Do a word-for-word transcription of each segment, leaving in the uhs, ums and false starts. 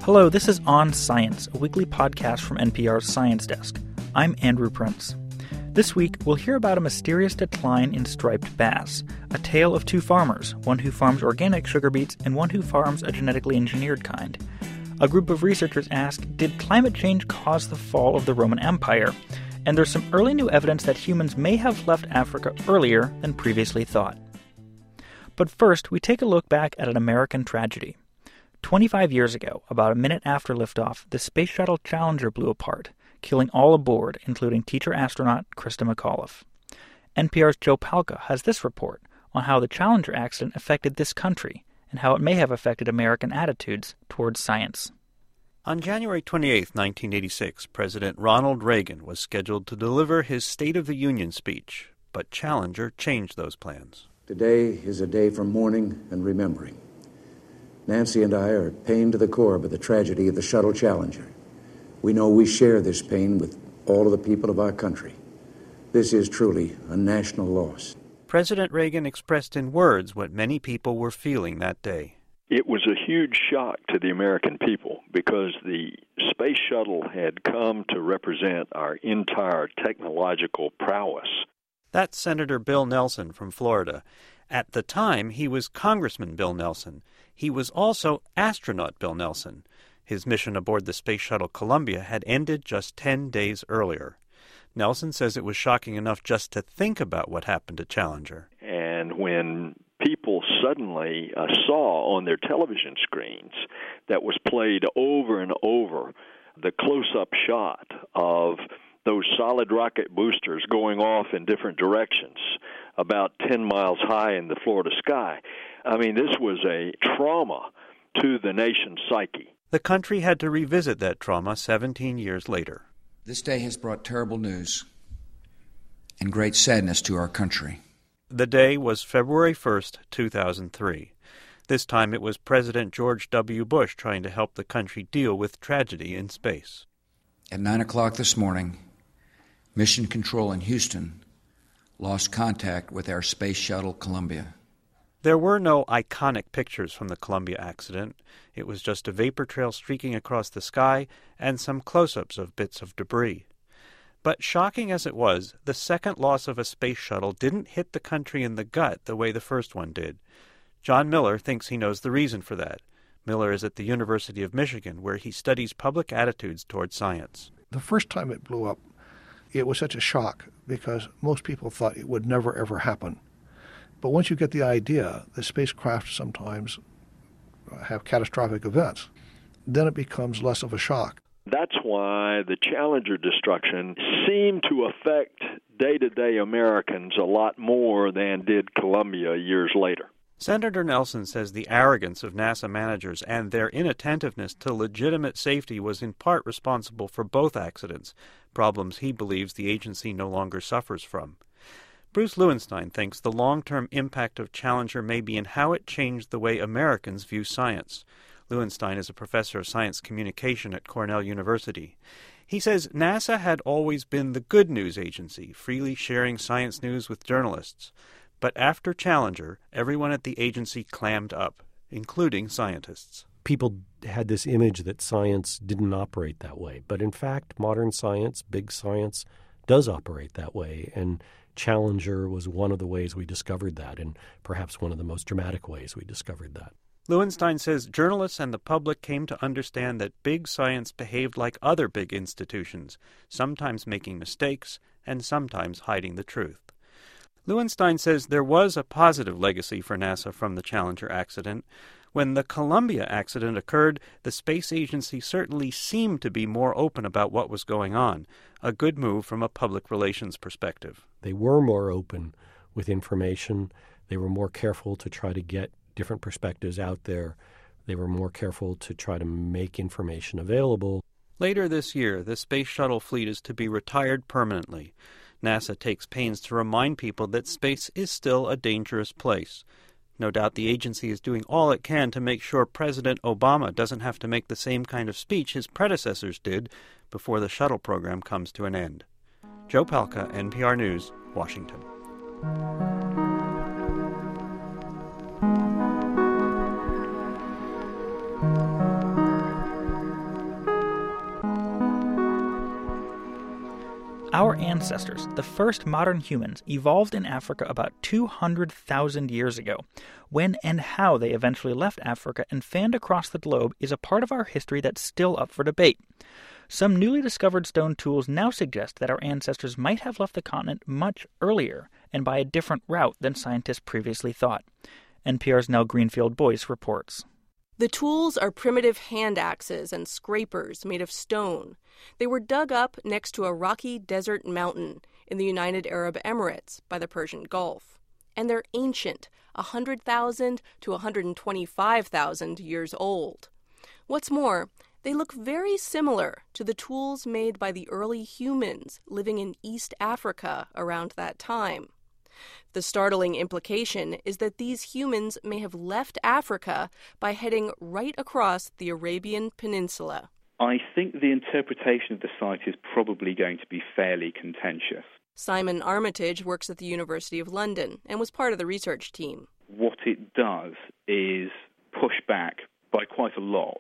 Hello, this is On Science, a weekly podcast from N P R's Science Desk. I'm Andrew Prince. This week, we'll hear about a mysterious decline in striped bass, a tale of two farmers, one who farms organic sugar beets and one who farms a genetically engineered kind. A group of researchers asked, did climate change cause the fall of the Roman Empire? And there's some early new evidence that humans may have left Africa earlier than previously thought. But first, we take a look back at an American tragedy. twenty-five years ago, about a minute after liftoff, the Space Shuttle Challenger blew apart, killing all aboard, including teacher astronaut Christa McAuliffe. N P R's Joe Palca has this report on how the Challenger accident affected this country and how it may have affected American attitudes towards science. On January twenty-eighth, nineteen eighty-six, President Ronald Reagan was scheduled to deliver his State of the Union speech, but Challenger changed those plans. Today is a day for mourning and remembering. Nancy and I are pained to the core by the tragedy of the Shuttle Challenger. We know we share this pain with all of the people of our country. This is truly a national loss. President Reagan expressed in words what many people were feeling that day. It was a huge shock to the American people because the space shuttle had come to represent our entire technological prowess. That's Senator Bill Nelson from Florida. At the time, he was Congressman Bill Nelson. He was also astronaut Bill Nelson. His mission aboard the Space Shuttle Columbia had ended just ten days earlier. Nelson says it was shocking enough just to think about what happened to Challenger. And when people suddenly uh, saw on their television screens that was played over and over the close-up shot of those solid rocket boosters going off in different directions about ten miles high in the Florida sky, I mean, this was a trauma to the nation's psyche. The country had to revisit that trauma seventeen years later. This day has brought terrible news and great sadness to our country. The day was February first, two thousand three. This time it was President George W. Bush trying to help the country deal with tragedy in space. At nine o'clock this morning, Mission Control in Houston lost contact with our Space Shuttle Columbia. There were no iconic pictures from the Columbia accident. It was just a vapor trail streaking across the sky and some close-ups of bits of debris. But shocking as it was, the second loss of a space shuttle didn't hit the country in the gut the way the first one did. John Miller thinks he knows the reason for that. Miller is at the University of Michigan, where he studies public attitudes toward science. The first time it blew up, it was such a shock because most people thought it would never, ever happen. But once you get the idea that spacecraft sometimes have catastrophic events, then it becomes less of a shock. That's why the Challenger destruction seemed to affect day-to-day Americans a lot more than did Columbia years later. Senator Nelson says the arrogance of NASA managers and their inattentiveness to legitimate safety was in part responsible for both accidents, problems he believes the agency no longer suffers from. Bruce Lowenstein thinks the long-term impact of Challenger may be in how it changed the way Americans view science. Lowenstein is a professor of science communication at Cornell University. He says NASA had always been the good news agency, freely sharing science news with journalists. But after Challenger, everyone at the agency clammed up, including scientists. People had this image that science didn't operate that way. But in fact, modern science, big science, does operate that way. And Challenger was one of the ways we discovered that, and perhaps one of the most dramatic ways we discovered that. Lowenstein says journalists and the public came to understand that big science behaved like other big institutions, sometimes making mistakes and sometimes hiding the truth. Lowenstein says there was a positive legacy for NASA from the Challenger accident. When the Columbia accident occurred, the space agency certainly seemed to be more open about what was going on, a good move from a public relations perspective. They were more open with information. They were more careful to try to get different perspectives out there. They were more careful to try to make information available. Later this year, the Space Shuttle fleet is to be retired permanently. NASA takes pains to remind people that space is still a dangerous place. No doubt the agency is doing all it can to make sure President Obama doesn't have to make the same kind of speech his predecessors did before the shuttle program comes to an end. Joe Palca, N P R News, Washington. Our ancestors, the first modern humans, evolved in Africa about two hundred thousand years ago. When and how they eventually left Africa and fanned across the globe is a part of our history that's still up for debate. Some newly discovered stone tools now suggest that our ancestors might have left the continent much earlier and by a different route than scientists previously thought. N P R's Nell Greenfield-Boyce reports. The tools are primitive hand axes and scrapers made of stone. They were dug up next to a rocky desert mountain in the United Arab Emirates by the Persian Gulf. And they're ancient, one hundred thousand to one hundred twenty-five thousand years old. What's more, they look very similar to the tools made by the early humans living in East Africa around that time. The startling implication is that these humans may have left Africa by heading right across the Arabian Peninsula. I think the interpretation of the site is probably going to be fairly contentious. Simon Armitage works at the University of London and was part of the research team. What it does is push back by quite a lot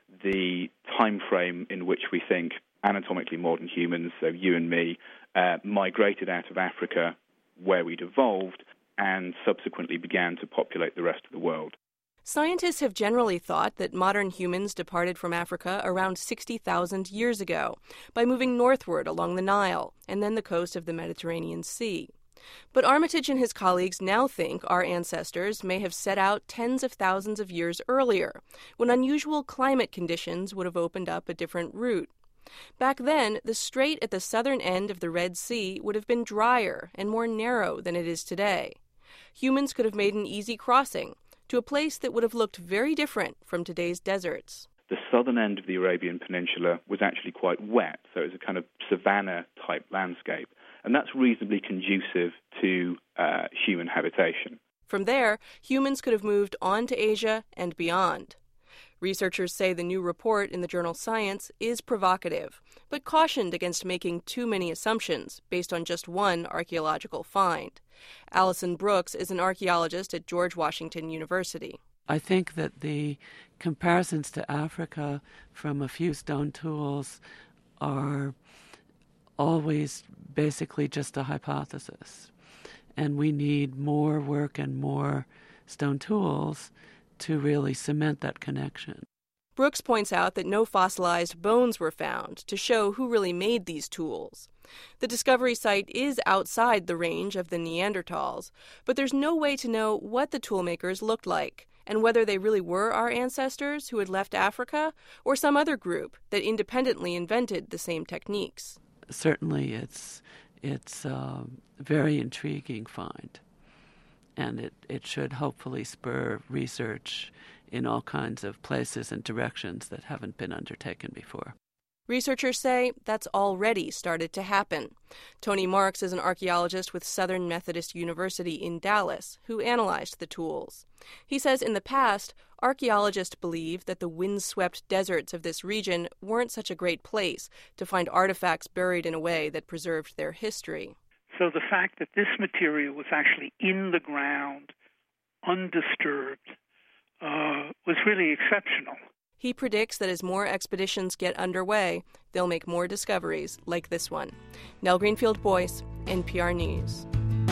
the time frame in which we think anatomically modern humans, so you and me, uh, migrated out of Africa where we'd evolved and subsequently began to populate the rest of the world. Scientists have generally thought that modern humans departed from Africa around sixty thousand years ago by moving northward along the Nile and then the coast of the Mediterranean Sea. But Armitage and his colleagues now think our ancestors may have set out tens of thousands of years earlier, when unusual climate conditions would have opened up a different route. Back then, the strait at the southern end of the Red Sea would have been drier and more narrow than it is today. Humans could have made an easy crossing to a place that would have looked very different from today's deserts. The southern end of the Arabian Peninsula was actually quite wet, so it was a kind of savanna-type landscape, and that's reasonably conducive to uh, human habitation. From there, humans could have moved on to Asia and beyond. Researchers say the new report in the journal Science is provocative, but cautioned against making too many assumptions based on just one archaeological find. Allison Brooks is an archaeologist at George Washington University. I think that the comparisons to Africa from a few stone tools are always basically just a hypothesis. And we need more work and more stone tools to really cement that connection. Brooks points out that no fossilized bones were found to show who really made these tools. The discovery site is outside the range of the Neanderthals, but there's no way to know what the toolmakers looked like and whether they really were our ancestors who had left Africa or some other group that independently invented the same techniques. Certainly it's it's a very intriguing find, and it, it should hopefully spur research in all kinds of places and directions that haven't been undertaken before. Researchers say that's already started to happen. Tony Marks is an archaeologist with Southern Methodist University in Dallas who analyzed the tools. He says in the past, archaeologists believed that the windswept deserts of this region weren't such a great place to find artifacts buried in a way that preserved their history. So the fact that this material was actually in the ground, undisturbed, uh, was really exceptional. He predicts that as more expeditions get underway, they'll make more discoveries like this one. Nell Greenfield-Boyce, N P R News.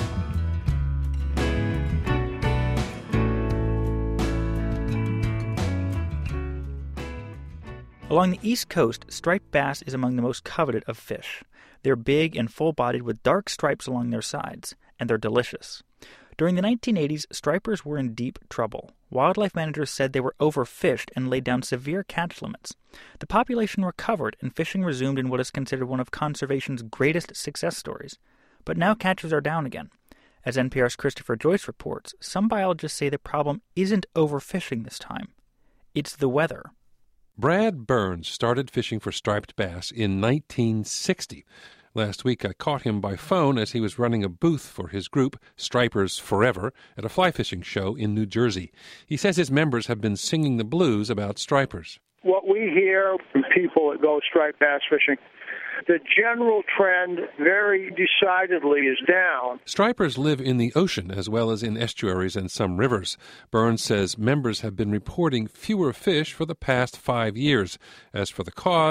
Along the East Coast, striped bass is among the most coveted of fish. They're big and full-bodied with dark stripes along their sides, and they're delicious. During the nineteen eighties, stripers were in deep trouble. Wildlife managers said they were overfished and laid down severe catch limits. The population recovered and fishing resumed in what is considered one of conservation's greatest success stories. But now catches are down again. As N P R's Christopher Joyce reports, some biologists say the problem isn't overfishing this time. It's the weather. Brad Burns started fishing for striped bass in nineteen sixty. Last week I caught him by phone as he was running a booth for his group, Stripers Forever, at a fly fishing show in New Jersey. He says his members have been singing the blues about stripers. What we hear from people that go striped bass fishing, the general trend very decidedly is down. Stripers live in the ocean as well as in estuaries and some rivers. Burns says members have been reporting fewer fish for the past five years. As for the cause,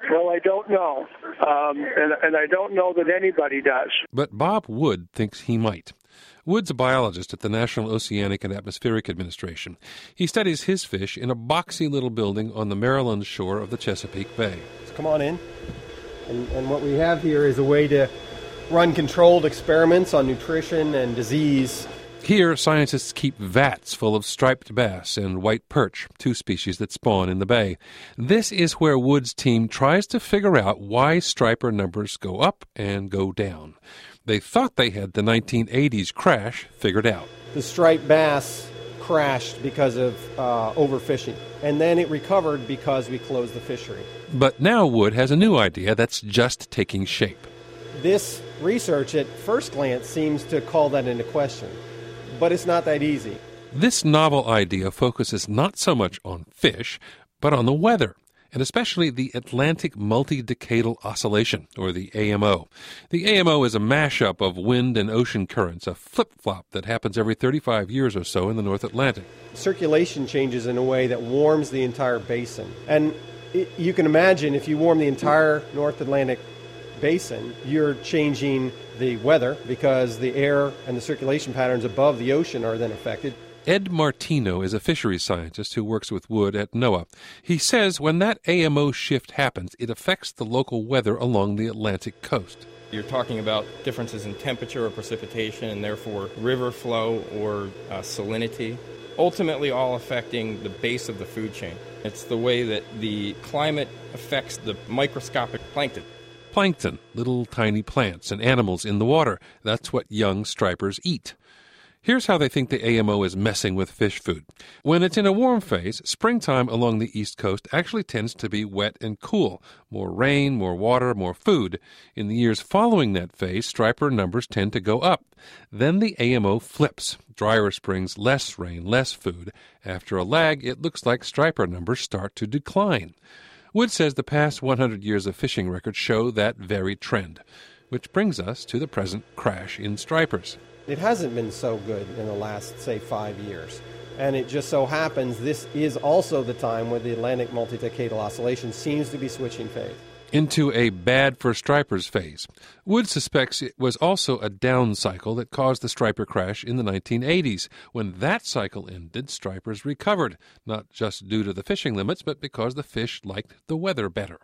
Well, I don't know, um, and, and I don't know that anybody does. But Bob Wood thinks he might. Wood's a biologist at the National Oceanic and Atmospheric Administration. He studies his fish in a boxy little building on the Maryland shore of the Chesapeake Bay. So come on in. And, and what we have here is a way to run controlled experiments on nutrition and disease. Here, scientists keep vats full of striped bass and white perch, two species that spawn in the bay. This is where Wood's team tries to figure out why striper numbers go up and go down. They thought they had the nineteen eighties crash figured out. The striped bass crashed because of uh, overfishing, and then it recovered because we closed the fishery. But now Wood has a new idea that's just taking shape. This research at first glance seems to call that into question. But it's not that easy. This novel idea focuses not so much on fish, but on the weather, and especially the Atlantic Multi-Decadal Oscillation, or the A M O. The A M O is a mashup of wind and ocean currents, a flip-flop that happens every thirty-five years or so in the North Atlantic. Circulation changes in a way that warms the entire basin. And it, you can imagine if you warm the entire North Atlantic basin, you're changing the weather because the air and the circulation patterns above the ocean are then affected. Ed Martino is a fisheries scientist who works with Wood at NOAA. He says when that A M O shift happens, it affects the local weather along the Atlantic coast. You're talking about differences in temperature or precipitation and therefore river flow or uh, salinity, ultimately all affecting the base of the food chain. It's the way that the climate affects the microscopic plankton. Plankton, little tiny plants and animals in the water. That's what young stripers eat. Here's how they think the A M O is messing with fish food. When it's in a warm phase, springtime along the East Coast actually tends to be wet and cool. More rain, more water, more food. In the years following that phase, striper numbers tend to go up. Then the A M O flips. Drier springs, less rain, less food. After a lag, it looks like striper numbers start to decline. Wood says the past one hundred years of fishing records show that very trend, which brings us to the present crash in stripers. It hasn't been so good in the last, say, five years. And it just so happens this is also the time where the Atlantic Multi-Decadal Oscillation seems to be switching phase. Into a bad for stripers phase. Wood suspects it was also a down cycle that caused the striper crash in the nineteen eighties. When that cycle ended, stripers recovered, not just due to the fishing limits, but because the fish liked the weather better.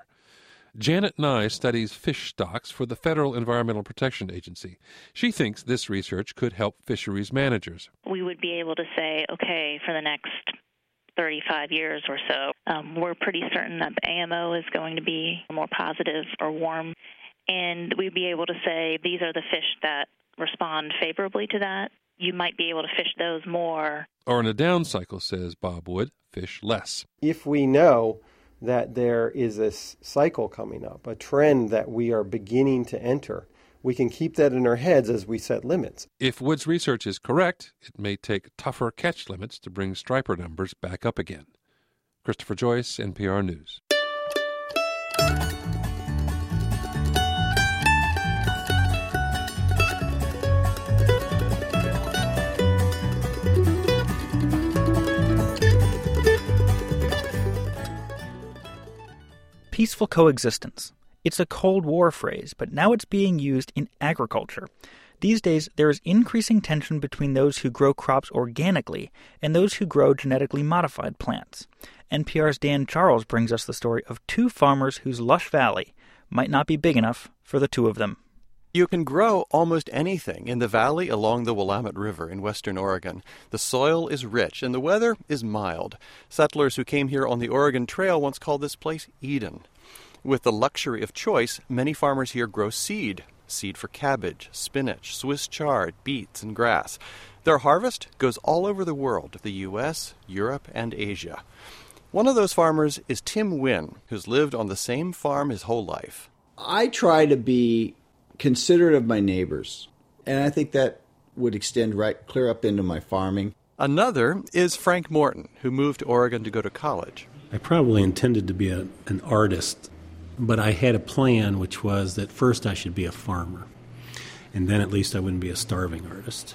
Janet Nye studies fish stocks for the Federal Environmental Protection Agency. She thinks this research could help fisheries managers. We would be able to say, okay, for the next thirty-five years or so, um, we're pretty certain that the A M O is going to be more positive or warm, and we'd be able to say these are the fish that respond favorably to that. You might be able to fish those more. Or in a down cycle, says Bob Wood, fish less. If we know that there is this cycle coming up, a trend that we are beginning to enter, we can keep that in our heads as we set limits. If Wood's research is correct, it may take tougher catch limits to bring striper numbers back up again. Christopher Joyce, N P R News. Peaceful coexistence. It's a Cold War phrase, but now it's being used in agriculture. These days, there is increasing tension between those who grow crops organically and those who grow genetically modified plants. N P R's Dan Charles brings us the story of two farmers whose lush valley might not be big enough for the two of them. You can grow almost anything in the valley along the Willamette River in western Oregon. The soil is rich and the weather is mild. Settlers who came here on the Oregon Trail once called this place Eden. With the luxury of choice, many farmers here grow seed. Seed for cabbage, spinach, Swiss chard, beets, and grass. Their harvest goes all over the world, the U S, Europe, and Asia. One of those farmers is Tim Wynn, who's lived on the same farm his whole life. I try to be considerate of my neighbors, and I think that would extend right clear up into my farming. Another is Frank Morton, who moved to Oregon to go to college. I probably intended to be a, an artist, but I had a plan, which was that first I should be a farmer, and then at least I wouldn't be a starving artist.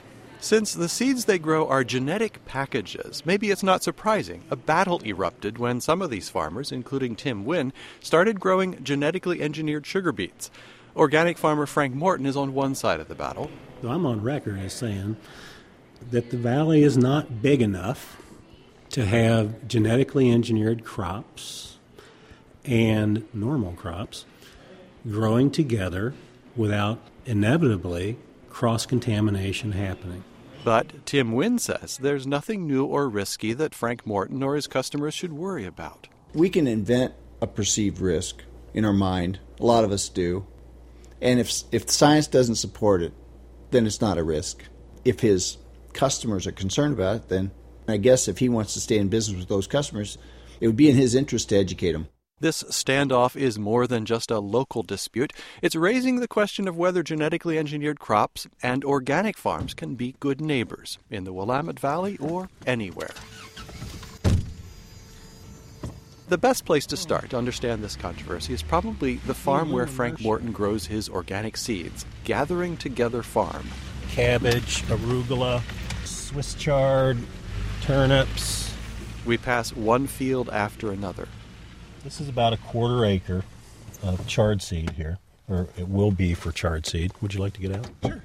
Since the seeds they grow are genetic packages, maybe it's not surprising a battle erupted when some of these farmers, including Tim Wynn, started growing genetically engineered sugar beets. Organic farmer Frank Morton is on one side of the battle. So I'm on record as saying that the valley is not big enough to have genetically engineered crops and normal crops growing together without inevitably cross-contamination happening. But Tim Wynn says there's nothing new or risky that Frank Morton or his customers should worry about. We can invent a perceived risk in our mind. A lot of us do. And if if science doesn't support it, then it's not a risk. If his customers are concerned about it, then I guess if he wants to stay in business with those customers, it would be in his interest to educate them. This standoff is more than just a local dispute. It's raising the question of whether genetically engineered crops and organic farms can be good neighbors in the Willamette Valley or anywhere. The best place to start to understand this controversy is probably the farm where Frank Morton grows his organic seeds, Gathering Together Farm. Cabbage, arugula, Swiss chard, turnips. We pass one field after another. This is about a quarter acre of chard seed here, or it will be for chard seed. Would you like to get out? Sure.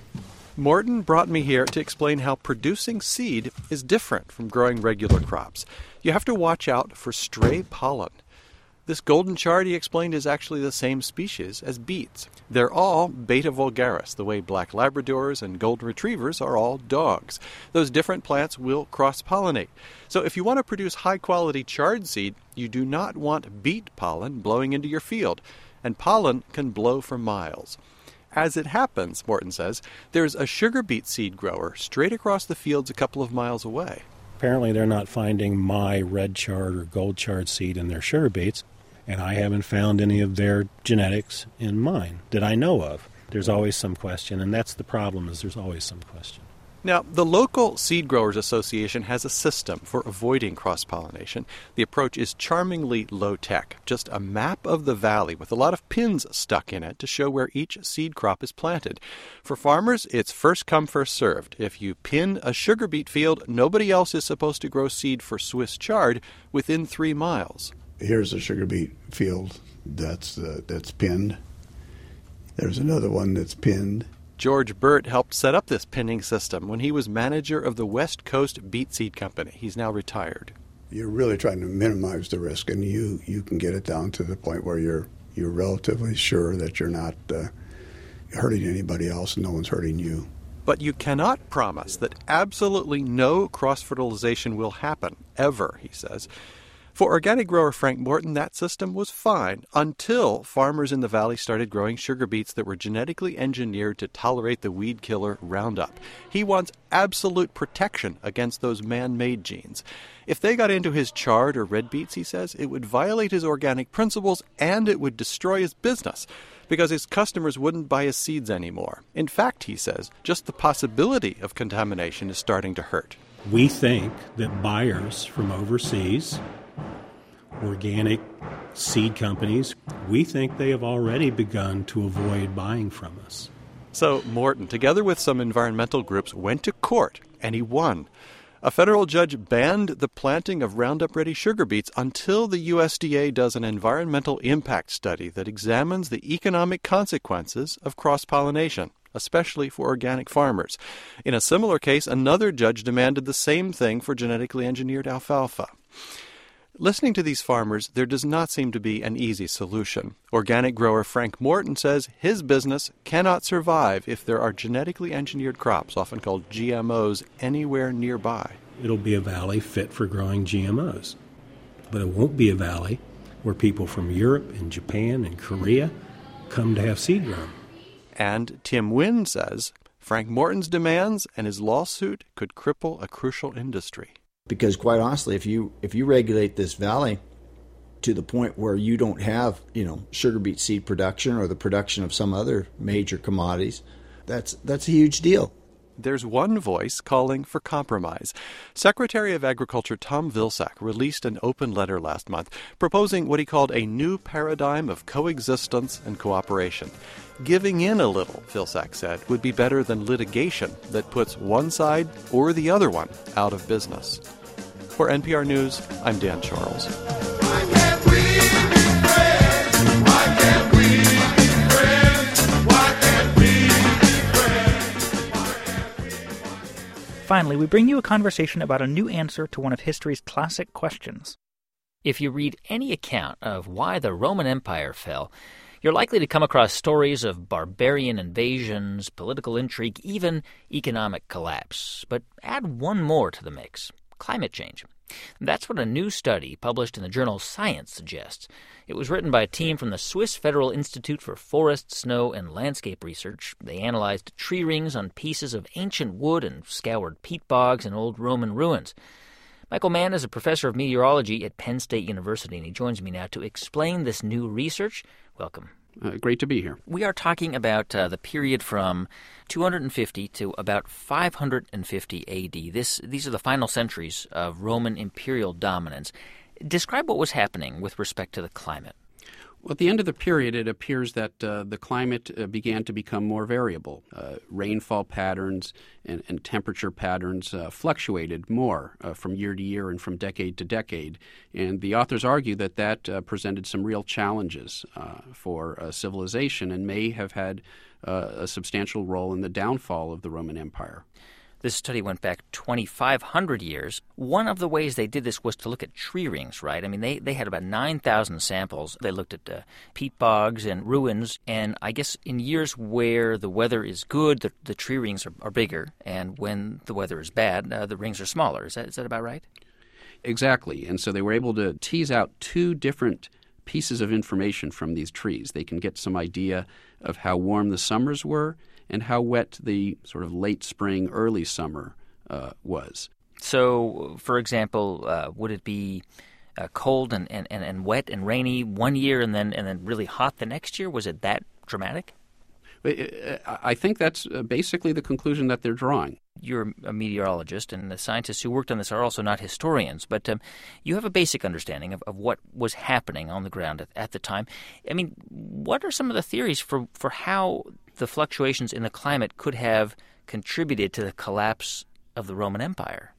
Morton brought me here to explain how producing seed is different from growing regular crops. You have to watch out for stray pollen. This golden chard, he explained, is actually the same species as beets. They're all Beta vulgaris, the way black Labradors and golden retrievers are all dogs. Those different plants will cross-pollinate. So if you want to produce high-quality chard seed, you do not want beet pollen blowing into your field, and pollen can blow for miles. As it happens, Morton says, there's a sugar beet seed grower straight across the fields a couple of miles away. Apparently they're not finding my red chard or gold chard seed in their sugar beets, and I haven't found any of their genetics in mine that I know of. There's always some question, and that's the problem, is there's always some question. Now, the local Seed Growers Association has a system for avoiding cross-pollination. The approach is charmingly low-tech, just a map of the valley with a lot of pins stuck in it to show where each seed crop is planted. For farmers, it's first come, first served. If you pin a sugar beet field, nobody else is supposed to grow seed for Swiss chard within three miles. Here's a sugar beet field that's uh, that's pinned. There's another one that's pinned. George Burt helped set up this pinning system when he was manager of the West Coast Beet Seed Company. He's now retired. You're really trying to minimize the risk, and you, you can get it down to the point where you're you're relatively sure that you're not uh, hurting anybody else and no one's hurting you. But you cannot promise that absolutely no cross-fertilization will happen, ever, he says. For organic grower Frank Morton, that system was fine until farmers in the valley started growing sugar beets that were genetically engineered to tolerate the weed killer Roundup. He wants absolute protection against those man-made genes. If they got into his chard or red beets, he says, it would violate his organic principles and it would destroy his business because his customers wouldn't buy his seeds anymore. In fact, he says, just the possibility of contamination is starting to hurt. We think that buyers from overseas, organic seed companies, we think they have already begun to avoid buying from us. So Morton, together with some environmental groups, went to court, and he won. A federal judge banned the planting of Roundup-ready sugar beets until the U S D A does an environmental impact study that examines the economic consequences of cross-pollination, especially for organic farmers. In a similar case, another judge demanded the same thing for genetically engineered alfalfa. Listening to these farmers, there does not seem to be an easy solution. Organic grower Frank Morton says his business cannot survive if there are genetically engineered crops, often called G M Os, anywhere nearby. It'll be a valley fit for growing G M Os, but it won't be a valley where people from Europe and Japan and Korea come to have seed grown. And Tim Wynn says Frank Morton's demands and his lawsuit could cripple a crucial industry. Because quite honestly, if you if you regulate this valley to the point where you don't have, you know, sugar beet seed production or the production of some other major commodities, that's that's a huge deal. there's one voice calling for compromise. Secretary of Agriculture Tom Vilsack released an open letter last month proposing what he called a new paradigm of coexistence and cooperation. Giving in a little, Vilsack said, would be better than litigation that puts one side or the other one out of business. For N P R News, I'm Dan Charles. Why can't we be friends? Why can't we be friends? Why can't we be friends? Finally, we bring you a conversation about a new answer to one of history's classic questions. If you read any account of why the Roman Empire fell, you're likely to come across stories of barbarian invasions, political intrigue, even economic collapse. But add one more to the mix: climate change. That's what a new study published in the journal Science suggests. It was written by a team from the Swiss Federal Institute for Forest, Snow, and Landscape Research. They analyzed tree rings on pieces of ancient wood and scoured peat bogs and old Roman ruins. Michael Mann is a professor of meteorology at Penn State University, and he joins me now to explain this new research. Welcome. Uh, great to be here. We are talking about uh, the period from two hundred fifty to about five hundred fifty A D. This, these are the final centuries of Roman imperial dominance. Describe what was happening with respect to the climate. Well, at the end of the period, it appears that uh, the climate uh, began to become more variable. Uh, rainfall patterns and, and temperature patterns uh, fluctuated more uh, from year to year and from decade to decade. And the authors argue that that uh, presented some real challenges uh, for uh, civilization and may have had uh, a substantial role in the downfall of the Roman Empire. This study went back twenty-five hundred years. One of the ways they did this was to look at tree rings, right? I mean, they, they had about nine thousand samples. They looked at uh, peat bogs and ruins, and I guess in years where the weather is good, the, the tree rings are, are bigger, and when the weather is bad, uh, the rings are smaller. Is that is that about right? Exactly. And so they were able to tease out two different pieces of information from these trees. They can get some idea of how warm the summers were and how wet the sort of late spring, early summer uh, was. So, for example, uh, would it be uh, cold and, and, and wet and rainy one year and then and then really hot the next year? Was it that dramatic? I think that's basically the conclusion that they're drawing. You're a meteorologist, and the scientists who worked on this are also not historians, but um, you have a basic understanding of, of what was happening on the ground at, at the time. I mean, what are some of the theories for, for how the fluctuations in the climate could have contributed to the collapse of the Roman Empire?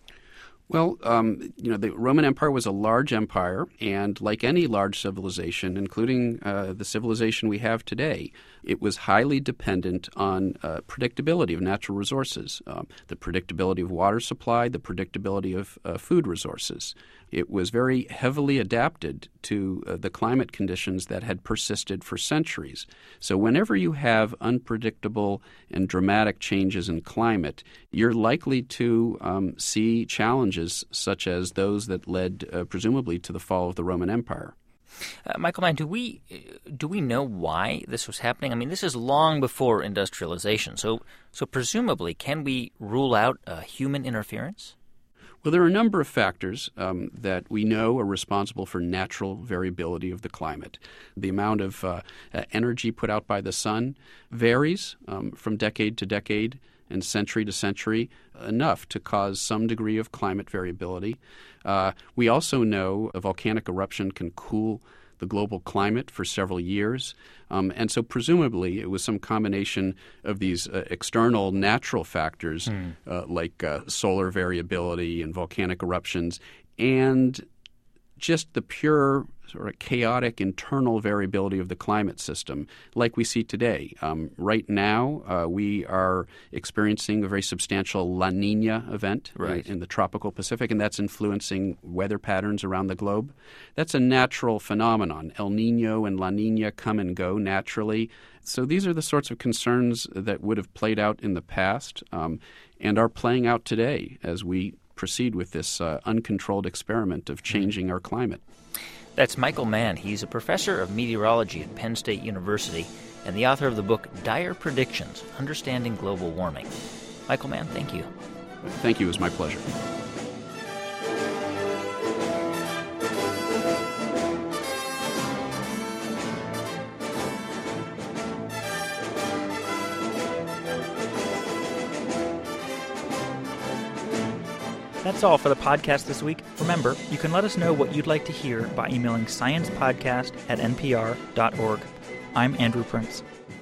Well, um, you know, the Roman Empire was a large empire, and like any large civilization, including uh, the civilization we have today, it was highly dependent on uh, predictability of natural resources, um, the predictability of water supply, the predictability of uh, food resources. It was very heavily adapted to uh, the climate conditions that had persisted for centuries. So whenever you have unpredictable and dramatic changes in climate, you're likely to um, see challenges such as those that led uh, presumably to the fall of the Roman Empire. Uh, Michael Mann, do we do we know why this was happening? I mean, this is long before industrialization. So, so presumably, can we rule out uh, human interference? Well, there are a number of factors um, that we know are responsible for natural variability of the climate. The amount of uh, uh, energy put out by the sun varies um, from decade to decade and century to century, enough to cause some degree of climate variability. Uh, we also know a volcanic eruption can cool the global climate for several years. Um, and so presumably it was some combination of these uh, external natural factors mm. uh, like uh, solar variability and volcanic eruptions and just the pure sort of chaotic internal variability of the climate system like we see today. Um, right now, uh, we are experiencing a very substantial La Nina event right. in, in the tropical Pacific, and that's influencing weather patterns around the globe. That's a natural phenomenon. El Nino and La Nina come and go naturally. So these are the sorts of concerns that would have played out in the past um, and are playing out today as we proceed with this uh, uncontrolled experiment of changing our climate. That's Michael Mann. He's a professor of meteorology at Penn State University and the author of the book Dire Predictions, Understanding Global Warming. Michael Mann, thank you. Thank you. It was my pleasure. That's all for the podcast this week. Remember, you can let us know what you'd like to hear by emailing sciencepodcast at n p r dot org. I'm Andrew Prince.